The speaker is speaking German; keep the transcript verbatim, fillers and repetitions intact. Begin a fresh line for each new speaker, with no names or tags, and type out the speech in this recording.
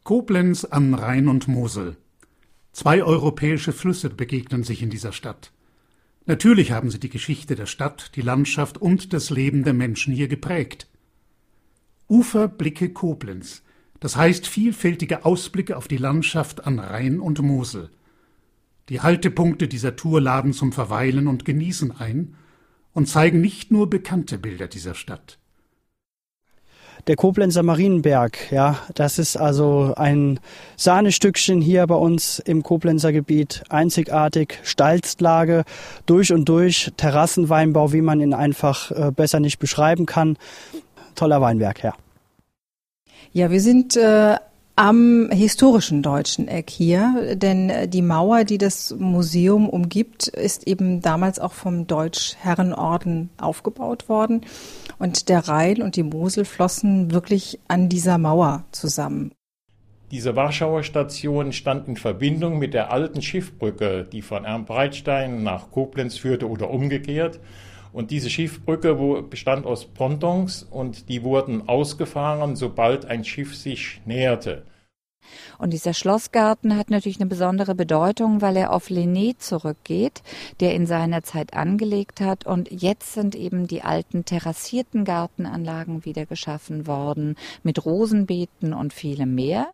Koblenz an Rhein und Mosel. Zwei europäische Flüsse begegnen sich in dieser Stadt. Natürlich haben sie die Geschichte der Stadt, die Landschaft und das Leben der Menschen hier geprägt. Uferblicke Koblenz, das heißt vielfältige Ausblicke auf die Landschaft an Rhein und Mosel. Die Haltepunkte dieser Tour laden zum Verweilen und Genießen ein und zeigen nicht nur bekannte Bilder dieser Stadt.
Der Koblenzer Marienberg, ja, das ist also ein Sahnestückchen hier bei uns im Koblenzer Gebiet. Einzigartig, Steilstlage, durch und durch, Terrassenweinbau, wie man ihn einfach äh, besser nicht beschreiben kann. Toller Weinberg, ja.
Ja, wir sind äh, am historischen Deutschen Eck hier, denn die Mauer, die das Museum umgibt, ist eben damals auch vom Deutschherrenorden aufgebaut worden. Und der Rhein und die Mosel flossen wirklich an dieser Mauer zusammen.
Diese Warschauer Station stand in Verbindung mit der alten Schiffbrücke, die von Ermbreitstein nach Koblenz führte oder umgekehrt. Und diese Schiffbrücke bestand aus Pontons und die wurden ausgefahren, sobald ein Schiff sich näherte.
Und dieser Schlossgarten hat natürlich eine besondere Bedeutung, weil er auf Linné zurückgeht, der in seiner Zeit angelegt hat. Und jetzt sind eben die alten terrassierten Gartenanlagen wieder geschaffen worden mit Rosenbeeten und vielem mehr.